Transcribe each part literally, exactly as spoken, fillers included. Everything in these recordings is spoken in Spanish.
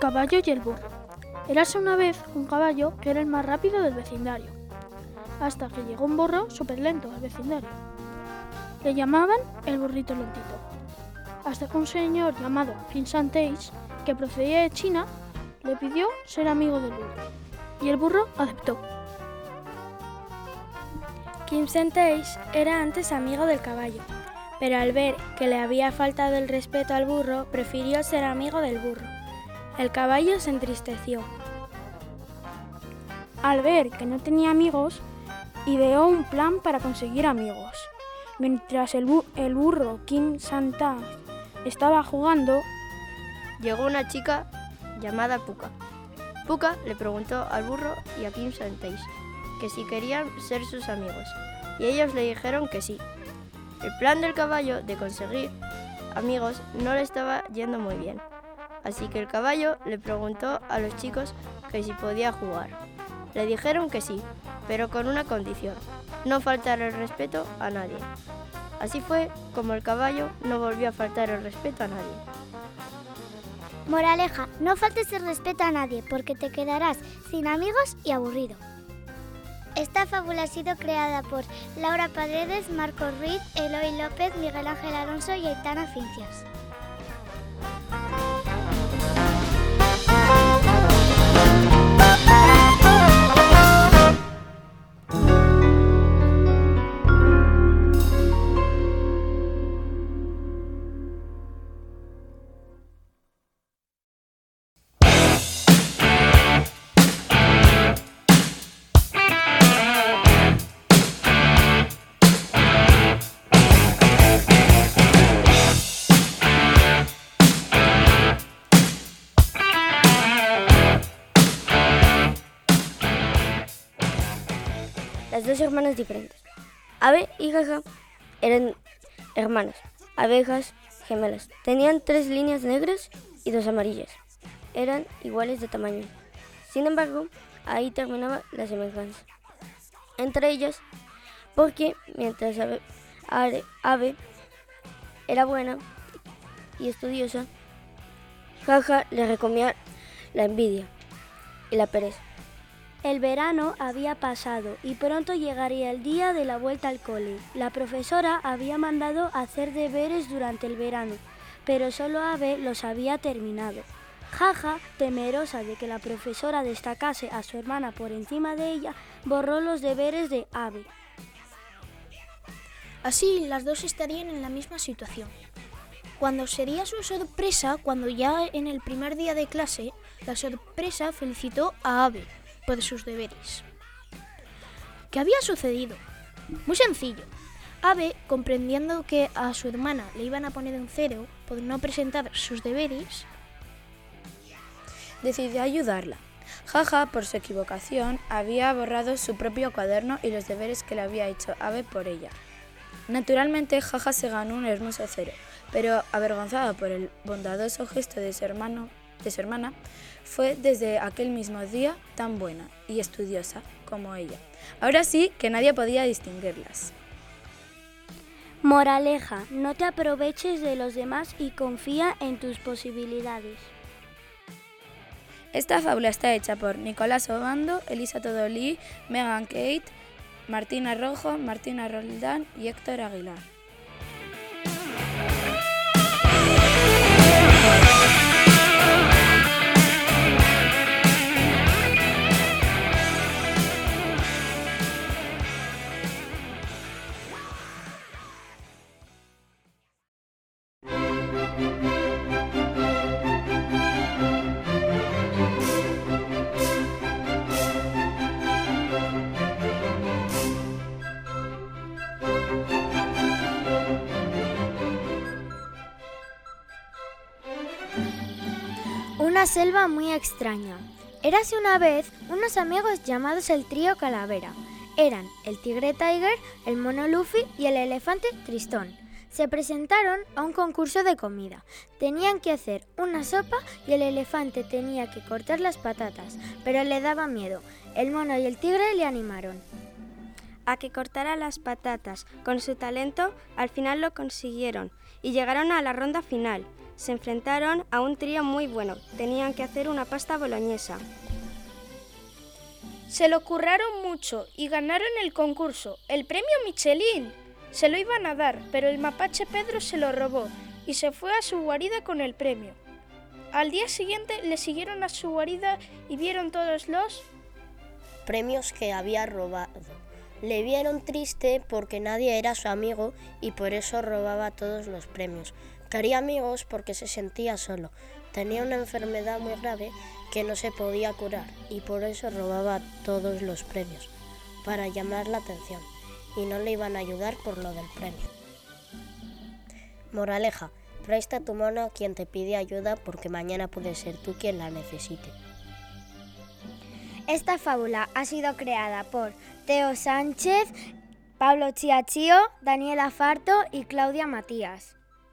caballo y el burro. Érase una vez un caballo que era el más rápido del vecindario, hasta que llegó un burro súper lento al vecindario. Le llamaban el burrito lentito, hasta que un señor llamado Kim Santéis, que procedía de China, le pidió ser amigo del burro, y el burro aceptó. Kim Santéis era antes amigo del caballo, pero al ver que le había faltado el respeto al burro, prefirió ser amigo del burro. El caballo se entristeció. Al ver que no tenía amigos, ideó un plan para conseguir amigos. Mientras el, bu- el burro Kim Santéis estaba jugando, llegó una chica llamada Puka. Puka le preguntó al burro y a Kim Santéis que si querían ser sus amigos, y ellos le dijeron que sí. El plan del caballo de conseguir amigos no le estaba yendo muy bien, así que el caballo le preguntó a los chicos que si podía jugar. Le dijeron que sí, pero con una condición: no faltar el respeto a nadie. Así fue como el caballo no volvió a faltar el respeto a nadie. Moraleja, no faltes el respeto a nadie porque te quedarás sin amigos y aburrido. Esta fábula ha sido creada por Laura Paredes, Marcos Ruiz, Eloy López, Miguel Ángel Alonso y Aitana Cincias. Las dos hermanas diferentes. Ave y Jaja eran hermanas, abejas gemelas. Tenían tres líneas negras y dos amarillas. Eran iguales de tamaño. Sin embargo, ahí terminaba la semejanza entre ellas, porque mientras Ave, Ave, Ave era buena y estudiosa, Jaja le recomía la envidia y la pereza. El verano había pasado y pronto llegaría el día de la vuelta al cole. La profesora había mandado hacer deberes durante el verano, pero solo Ave los había terminado. Jaja, temerosa de que la profesora destacase a su hermana por encima de ella, borró los deberes de Ave. Así las dos estarían en la misma situación. Cuando sería su sorpresa, cuando ya en el primer día de clase, la sorpresa felicitó a Ave por sus deberes. ¿Qué había sucedido? Muy sencillo. Ave, comprendiendo que a su hermana le iban a poner un cero por no presentar sus deberes, decidió ayudarla. Jaja, por su equivocación, había borrado su propio cuaderno y los deberes que le había hecho Ave por ella. Naturalmente, Jaja se ganó un hermoso cero, pero avergonzada por el bondadoso gesto de su hermano, de su hermana, fue desde aquel mismo día tan buena y estudiosa como ella. Ahora sí que nadie podía distinguirlas. Moraleja, no te aproveches de los demás y confía en tus posibilidades. Esta fábula está hecha por Nicolás Obando, Elisa Todolí, Megan Kate, Martina Rojo, Martina Roldán y Héctor Aguilar. Una selva muy extraña. Érase una vez unos amigos llamados el trío Calavera. Eran el tigre Tiger, el mono Luffy y el elefante Tristón. Se presentaron a un concurso de comida. Tenían que hacer una sopa y el elefante tenía que cortar las patatas, pero le daba miedo. El mono y el tigre le animaron a que cortara las patatas. Con su talento, al final lo consiguieron y llegaron a la ronda final. se enfrentaron a un trío muy bueno. Tenían que hacer una pasta boloñesa. Se lo curraron mucho y ganaron el concurso, el premio Michelin. Se lo iban a dar, pero el mapache Pedro se lo robó y se fue a su guarida con el premio. Al día siguiente le siguieron a su guarida y vieron todos los premios que había robado. Le vieron triste porque nadie era su amigo y por eso robaba todos los premios. Quería amigos porque se sentía solo. Tenía una enfermedad muy grave que no se podía curar y por eso robaba todos los premios, para llamar la atención, y no le iban a ayudar por lo del premio. Moraleja: presta tu mano a quien te pide ayuda porque mañana puede ser tú quien la necesite. Esta fábula ha sido creada por Teo Sánchez, Pablo Chiachío, Daniela Farto y Claudia Matías.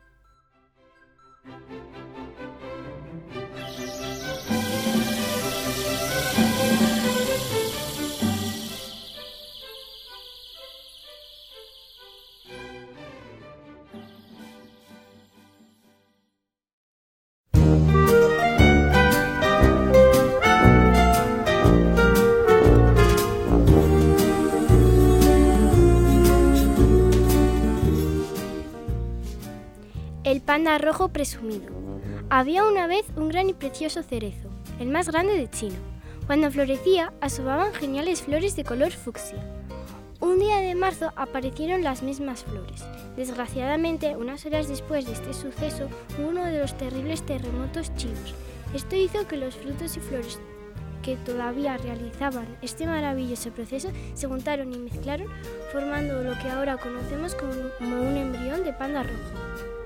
El panda rojo presumido. Había una vez un gran y precioso cerezo, el más grande de China. Cuando florecía, asomaban geniales flores de color fucsia. Un día de marzo aparecieron las mismas flores. Desgraciadamente, unas horas después de este suceso, hubo uno de los terribles terremotos chinos. Esto hizo que los frutos y flores que todavía realizaban este maravilloso proceso se juntaron y mezclaron, formando lo que ahora conocemos como un embrión de panda rojo.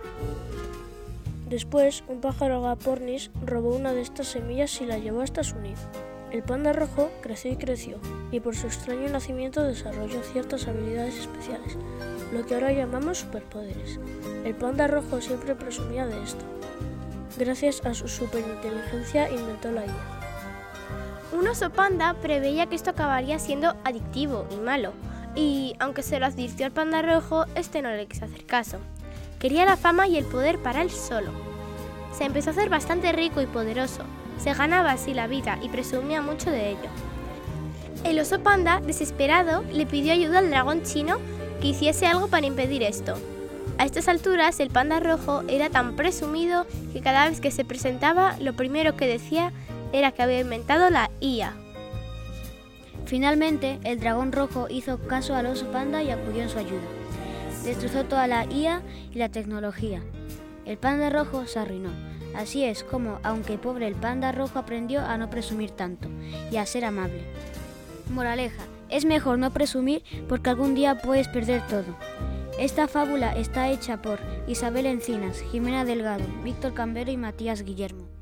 Después, un pájaro agapornis robó una de estas semillas y la llevó hasta su nido. El panda rojo creció y creció, y por su extraño nacimiento desarrolló ciertas habilidades especiales, lo que ahora llamamos superpoderes. El panda rojo siempre presumía de esto. Gracias a su superinteligencia inventó la I A. Un oso panda preveía que esto acabaría siendo adictivo y malo, y aunque se lo advirtió al panda rojo, este no le quiso hacer caso. Quería la fama y el poder para él solo. Se empezó a hacer bastante rico y poderoso. Se ganaba así la vida y presumía mucho de ello. El oso panda, desesperado, le pidió ayuda al dragón chino que hiciese algo para impedir esto. A estas alturas, el panda rojo era tan presumido que cada vez que se presentaba, lo primero que decía era que había inventado la I A. Finalmente, el dragón rojo hizo caso al oso panda y acudió en su ayuda. Destrozó toda la I A y la tecnología. El panda rojo se arruinó. Así es como, aunque pobre, el panda rojo aprendió a no presumir tanto y a ser amable. Moraleja: es mejor no presumir porque algún día puedes perder todo. Esta fábula está hecha por Isabel Encinas, Jimena Delgado, Víctor Cambero y Matías Guillermo.